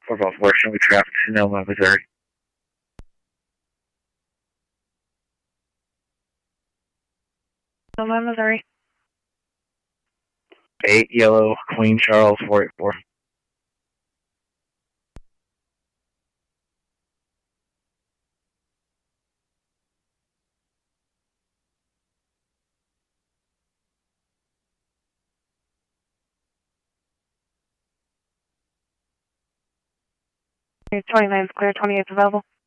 for both working with traffic, Sonoma, Missouri. Sonoma, Missouri. 8 Yellow, Queen Charles, 484. Okay, 29's clear, 28's available.